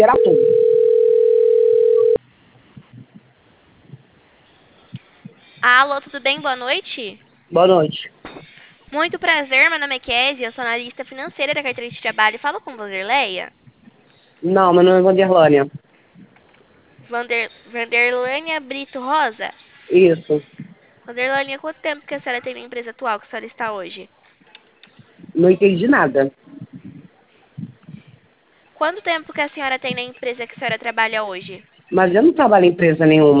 Era tudo. Alô, tudo bem? Boa noite. Boa noite. Muito prazer, meu nome é Kézia, eu sou analista financeira da carteira de trabalho. Falo com Vanderleia. Não, meu nome é Vanderlânia. Vanderlânia Brito Rosa. Isso. Vanderlânia, quanto tempo que a senhora tem na empresa atual que a senhora está hoje? Não entendi nada. Quanto tempo que a senhora tem na empresa que a senhora trabalha hoje? Mas eu não trabalho em empresa nenhuma.